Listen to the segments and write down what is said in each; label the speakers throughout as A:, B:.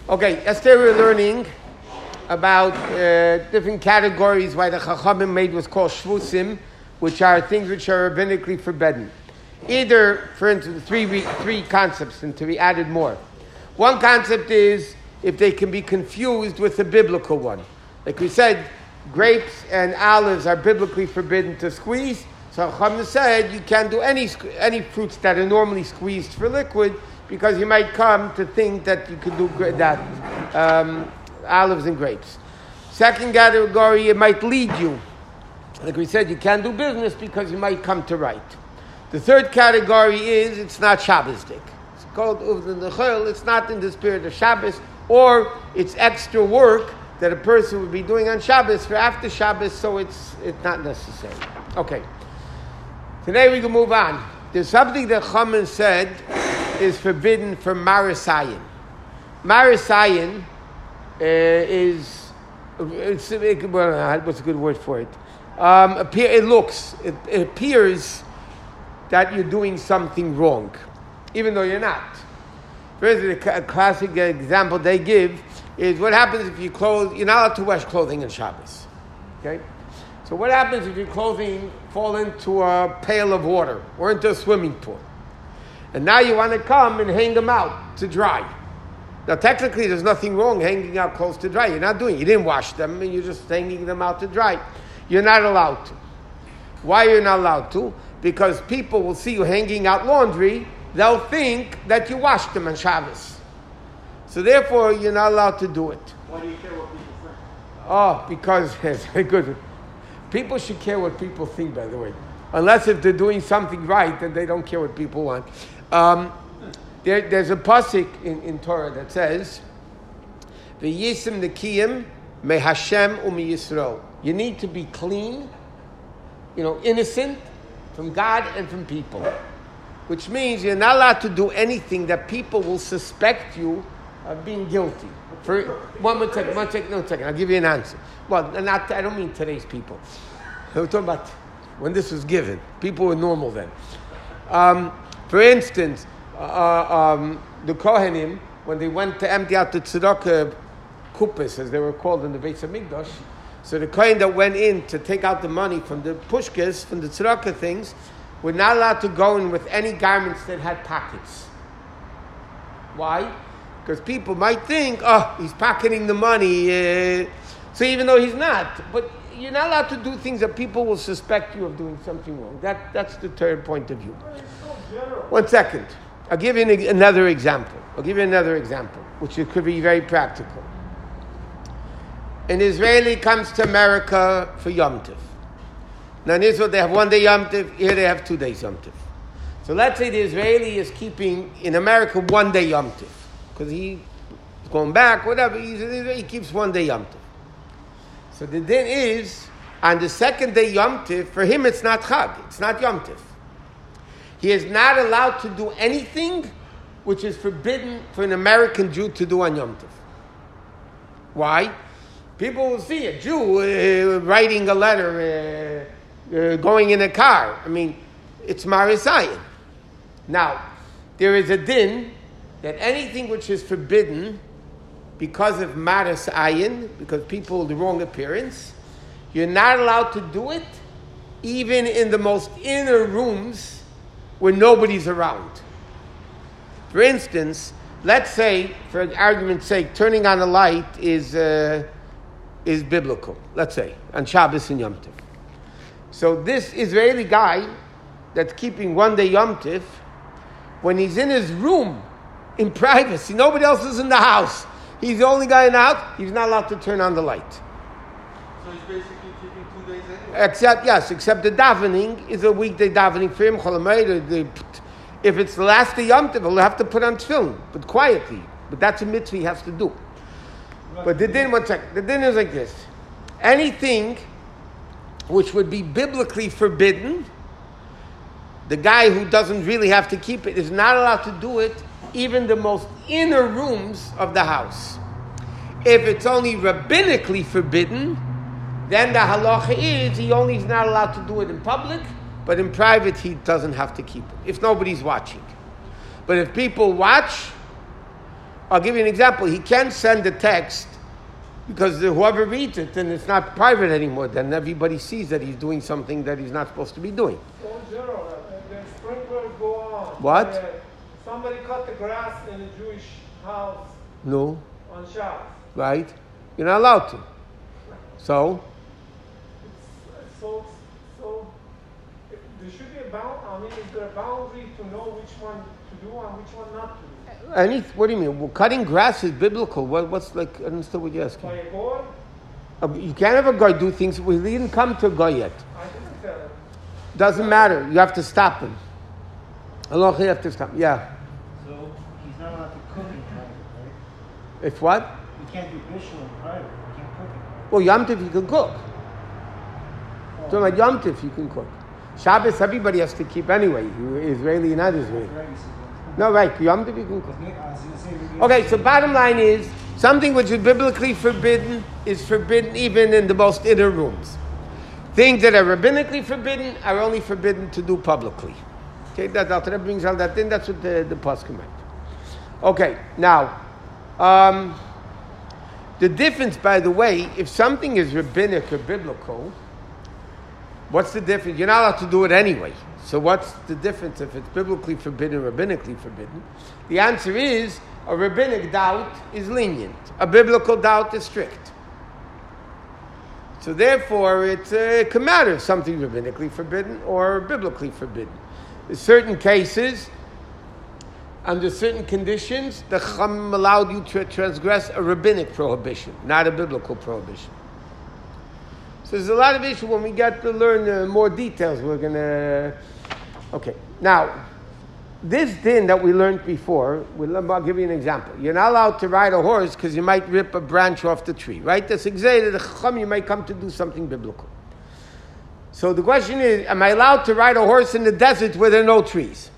A: Okay, yesterday we were learning about different categories why the Chachamim made what's called shvusim, which are things which are rabbinically forbidden. Either, for instance, three concepts, and to be added more. One concept is if they can be confused with the biblical one. Like we said, grapes and olives are biblically forbidden to squeeze. So Chachamim said you can't do any fruits that are normally squeezed for liquid, because you might come to think that you could do that, olives and grapes. Second category, it might lead you. Like we said, you can't do business because you might come to write. The third category is it's not Shabbosdik. It's called Uvdin Nechel. It's not in the spirit of Shabbos, or it's extra work that a person would be doing on Shabbos for after Shabbos, so it's not necessary. Okay. Today we can move on. There's something that Chachamim said is forbidden for Marisayin. Marisayin is, what's a good word for it? It appears that you're doing something wrong, even though you're not. First, a classic example they give is what happens if you're not allowed to wash clothing on Shabbos. Okay? So what happens if your clothing fall into a pail of water or into a swimming pool? And now you want to come and hang them out to dry. Now technically there's nothing wrong hanging out clothes to dry. You're not doing it. You didn't wash them and you're just hanging them out to dry. You're not allowed to. Why are you not allowed to? Because people will see you hanging out laundry. They'll think that you washed them on Shabbos. So therefore you're not allowed to do it.
B: Why do you care what people think?
A: Oh, because it's very good. People should care what people think, by the way. Unless if they're doing something right, then they don't care what people want. There's a pasuk in Torah that says, "V'yisim nekiyim me Hashem u'mi Yisrael." You need to be clean, innocent from God and from people. Which means you're not allowed to do anything that people will suspect you of being guilty. For one second, I'll give you an answer. Well, I don't mean today's people. We're talking about when this was given. People were normal then. For instance, the Kohanim, when they went to empty out the tzedakah kupas, as they were called in the Beis Hamikdash, so the Kohen that went in to take out the money from the pushkas, from the tzedakah things, were not allowed to go in with any garments that had pockets. Why? Because people might think, he's pocketing the money, so even though he's not. But you're not allowed to do things that people will suspect you of doing something wrong. That's the third point of view. 1 second. I'll give you another example. Which could be very practical. An Israeli comes to America for Yom Tov. Now in Israel they have 1 day Yom Tov, here they have 2 days Yom Tov. So let's say the Israeli is keeping, in America, 1 day Yom Tov. Because he's going back, whatever, he keeps 1 day Yom Tov. So the din is, on the second day Yom Tov, for him it's not Chag, it's not Yom Tov. He is not allowed to do anything which is forbidden for an American Jew to do on Yom Tov. Why? People will see a Jew writing a letter, going in a car. I mean, it's Marisayin. Now, there is a din that anything which is forbidden because of Maras Ayin, because people with the wrong appearance, you're not allowed to do it even in the most inner rooms where nobody's around. For instance, let's say, for argument's sake, turning on a light is biblical, let's say, on Shabbos and Yom Tov. So this Israeli guy that's keeping 1 day Yom Tov, when he's in his room, in privacy, nobody else is in the house, he's the only guy in the house, he's not allowed to turn on the light.
B: So he's basically keeping 2 days anyway?
A: Except the davening is a weekday davening for him. If it's the last day Yom Tov, he'll have to put on tefillin, but quietly. But that's a mitzvah he has to do. But the din is like this. Anything which would be biblically forbidden, the guy who doesn't really have to keep it is not allowed to do it even the most inner rooms of the house. If it's only rabbinically forbidden, then the halacha is he only is not allowed to do it in public, but in private he doesn't have to keep it, if nobody's watching. But if people watch, I'll give you an example. He can't send a text because whoever reads it, then it's not private anymore. Then everybody sees that he's doing something that he's not supposed to be doing.
C: So zero, the sprinklers go on.
A: What?
C: Somebody cut the grass in a Jewish house.
A: No.
C: On Shabbos.
A: Right? You're not allowed to. So
C: there should be a is there a boundary to know which one to do and which one not to do?
A: What do you mean? Well, cutting grass is biblical. What's like? I don't understand what you're asking.
C: By a goy?
A: You can't have a guy do things. We didn't come to a guy yet.
C: I didn't tell him.
A: Doesn't matter. You have to stop him. Allah, you have to stop. Yeah.
D: So he's not allowed to cook in private, right?
A: If what?
D: You can't do bishul in private. You can't cook in private.
A: Well, Yom Tov you can cook. So about Yom Tov you can cook. Shabbos everybody has to keep anyway. Israeli and not Israeli. No, right. Yom Tov you can cook. Okay, so bottom line is, something which is biblically forbidden is forbidden even in the most inner rooms. Things that are rabbinically forbidden are only forbidden to do publicly. Okay, that brings all that in. That's what the poskim meant. Okay, now, the difference, by the way, if something is rabbinic or biblical, what's the difference? You're not allowed to do it anyway. So what's the difference if it's biblically forbidden, rabbinically forbidden? The answer is, a rabbinic doubt is lenient. A biblical doubt is strict. So therefore, it can matter if something rabbinically forbidden or biblically forbidden. In certain cases, under certain conditions, the Chacham allowed you to transgress a rabbinic prohibition, not a biblical prohibition. So there's a lot of issue when we get to learn more details. We're going to... Okay, now, this din that we learned before, I'll give you an example. You're not allowed to ride a horse because you might rip a branch off the tree, right? That's exactly the Chacham, you might come to do something biblical. So the question is, am I allowed to ride a horse in the desert where there are no trees?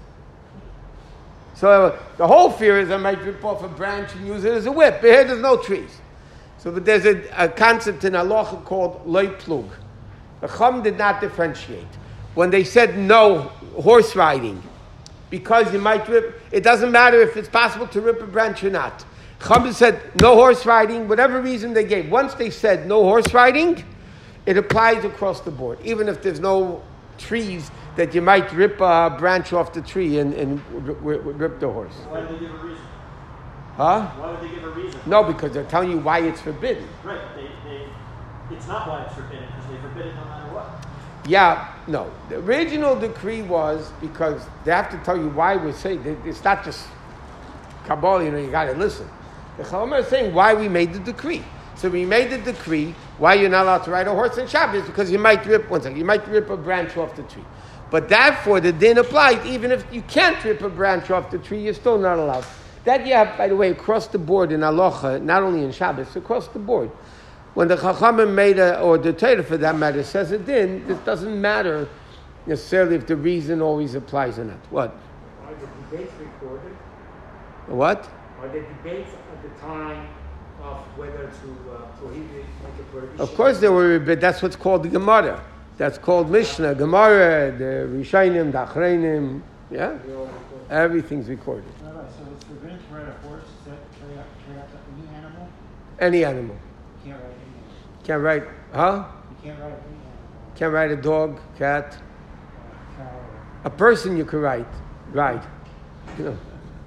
A: So the whole fear is I might rip off a branch and use it as a whip. But here there's no trees. So but there's a concept in halacha called loy plug. The Chacham did not differentiate. When they said no horse riding, because you might rip, it doesn't matter if it's possible to rip a branch or not. Chacham said no horse riding, whatever reason they gave. Once they said no horse riding, it applies across the board. Even if there's no trees, that you might rip a branch off the tree and rip the horse.
E: Why did they give a reason?
A: Huh?
E: Why would they give a reason?
A: No, because they're telling you why it's forbidden.
E: Right, it's not why it's forbidden, because they forbid it no matter what.
A: Yeah, no. The original decree was because they have to tell you why we're saying it's not just Kabbalah, you got to listen. The Chacham is saying why we made the decree. So we made the decree why you're not allowed to ride a horse on Shabbos, because you might rip a branch off the tree. But therefore the din applies even if you can't rip a branch off the tree, you're still not allowed. That you have, by the way, across the board in halacha, not only in Shabbos, across the board. When the Chachamim made or the Torah for that matter says a din, it doesn't matter necessarily if the reason always applies or not. What?
F: Are the debates recorded?
A: What?
F: Are the debates at the time of whether to prohibit, make a prohibition?
A: Of course there were, but that's what's called the Gemara. That's called Mishnah, Gemara, the Rishayim, the Achreinim. Yeah? Everything's recorded.
D: No, so it's forbidden to ride a horse, is that carry out any animal?
A: Any animal.
D: You can't ride any animal.
A: Can't ride, huh?
D: You can't ride any animal.
A: Can't ride a dog, cat.
D: Cow.
A: A person you can ride. You know.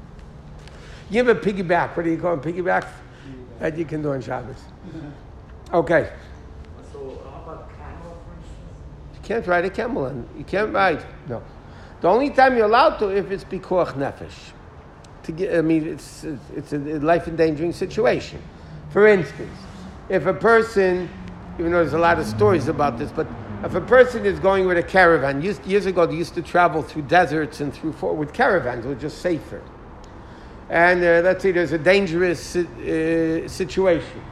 A: You have a piggyback. What do you call them? Piggyback? That you can do on Shabbos. Okay.
F: So how about camel, for instance?
A: You can't ride a camel. You can't ride. No. The only time you're allowed to if it's bikuach nefesh. It's a life-endangering situation. For instance, if a person, even though there's a lot of stories about this, but if a person is going with a caravan, years ago they used to travel through deserts and with caravans, it was just safer. And let's say there's a dangerous situation.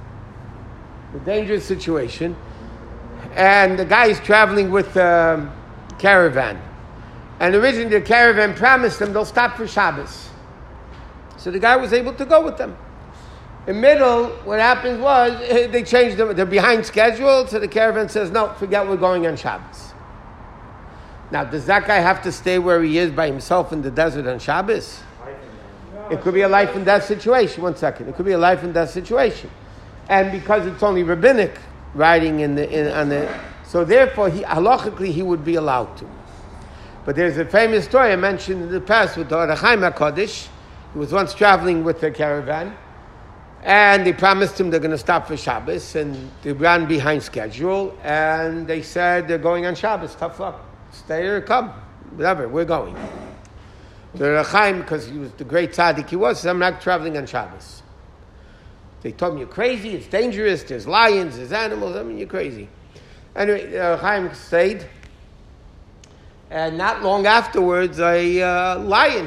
A: A dangerous situation. And the guy is traveling with a caravan. And originally the caravan promised them they'll stop for Shabbos. So the guy was able to go with them. In middle, what happens was, they changed them. They're behind schedule, so the caravan says, no, forget we're going on Shabbos. Now, does that guy have to stay where he is by himself in the desert on Shabbos? It could be a life and death situation. One second. It could be a life and death situation. And because it's only rabbinic writing on the, so therefore, halachically, he would be allowed to. But there's a famous story I mentioned in the past with the Or HaChaim HaKadosh. He was once traveling with a caravan, and they promised him they're going to stop for Shabbos, and they ran behind schedule, and they said they're going on Shabbos. Tough luck. Stay or come. Whatever, we're going. The Or HaChaim, because he was the great tzaddik he was, said, I'm not traveling on Shabbos. They told me, you're crazy, it's dangerous, there's lions, there's animals, I mean, you're crazy. Anyway, Or HaChaim stayed, and not long afterwards, a lion.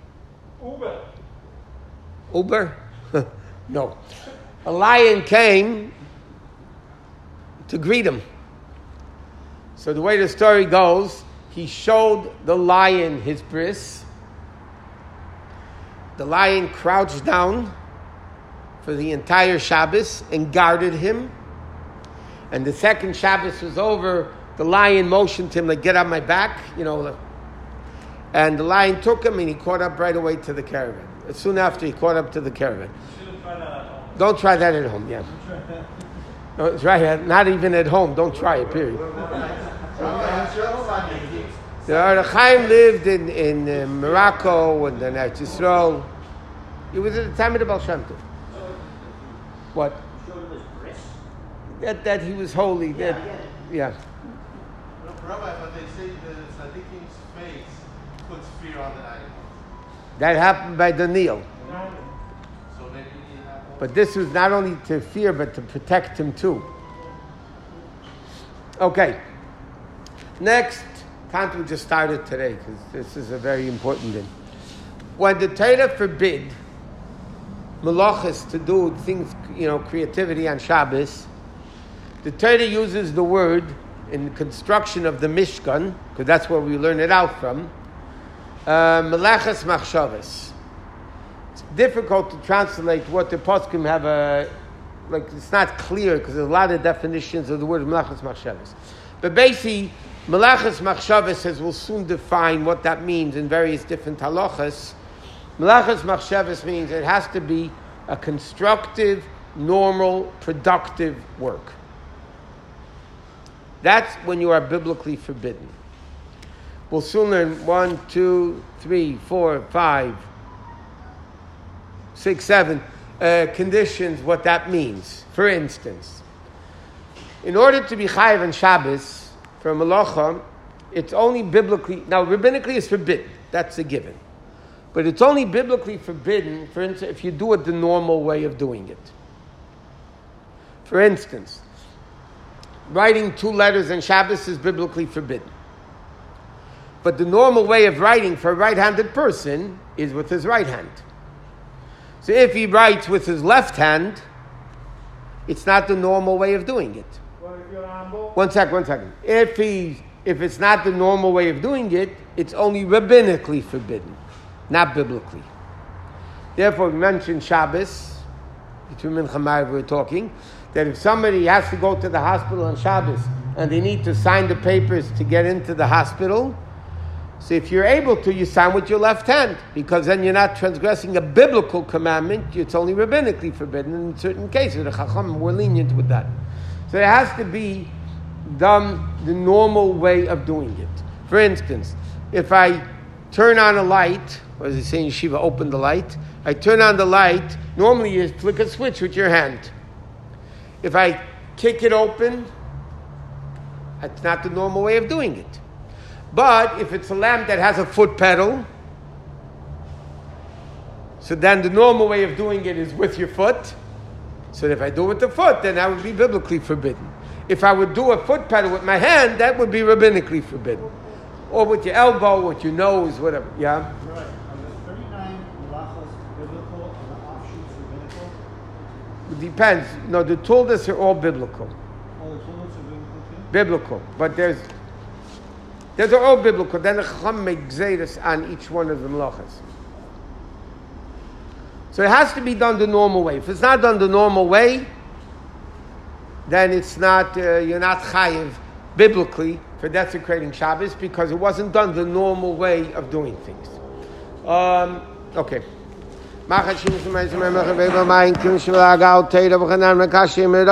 A: Uber? No. A lion came to greet him. So the way the story goes, he showed the lion his bris. The lion crouched down for the entire Shabbos and guarded him. And the second Shabbos was over, the lion motioned to him, like, get on my back, and the lion took him and he caught up right away to the caravan. Soon after he caught up to the caravan. Don't try that at home, yeah. No, try it, not even at home, don't try it, period. The Or HaChaim lived in Morocco and then Eretz Yisrael. It was at the time of the Baal Shem Tov. What? That he was holy. Yeah.
B: Rabbi, but they say the Tzadikim's face puts fear on the animals.
A: That happened by Daniel.
B: So maybe he had.
A: But this was not only to fear, but to protect him too. Okay. Next, Kant we just started today because this is a very important thing. When the Torah forbid malachas to do things, creativity on Shabbos, the Torah uses the word in construction of the Mishkan, because that's where we learn it out from, melachas machshavas. It's difficult to translate what the poskim have it's not clear because there's a lot of definitions of the word melachas machshavas. But basically, melachas machshavas, as we'll soon define what that means in various different halachas, melachas machshavas means it has to be a constructive, normal, productive work. That's when you are biblically forbidden. We'll soon learn 1, 2, 3, 4, 5, 6, 7 conditions, what that means. For instance, in order to be chayiv on Shabbos for a malacha, it's only biblically, now rabbinically it's forbidden, that's a given. But it's only biblically forbidden, for instance, if you do it the normal way of doing it. For instance, writing 2 letters on Shabbos is biblically forbidden. But the normal way of writing for a right-handed person is with his right hand. So if he writes with his left hand, it's not the normal way of doing it. One second. If it's not the normal way of doing it, it's only rabbinically forbidden, not biblically. Therefore, we mentioned Shabbos, between Mincha and Ma'ariv we're talking, that if somebody has to go to the hospital on Shabbos and they need to sign the papers to get into the hospital, so if you're able to, you sign with your left hand, because then you're not transgressing a biblical commandment, it's only rabbinically forbidden in certain cases. The Chacham were lenient with that. So it has to be done the normal way of doing it. For instance, if I turn on a light, or as they say in Yeshiva, open the light, I turn on the light, normally you flick a switch with your hand. If I kick it open, that's not the normal way of doing it. But if it's a lamp that has a foot pedal, so then the normal way of doing it is with your foot. So if I do it with the foot, then that would be biblically forbidden. If I would do a foot pedal with my hand, that would be rabbinically forbidden. Or with your elbow, with your nose, whatever. Yeah?
D: Right. Are the 39 malachos biblical? Are the offshoots rabbinical?
A: It depends. No, the tuldas are all biblical.
D: All the tuldas are biblical too?
A: Biblical. But they're all biblical. Then the Chacham make gzeiros on each one of the malachos. So it has to be done the normal way. If it's not done the normal way, then it's not, you're not chayiv biblically for desecrating Shabbos because it wasn't done the normal way of doing things. Okay. Machashim Shemay Shemay Mechabev Mayim Kim Shemay Agal Teira B'Chanan Mekashim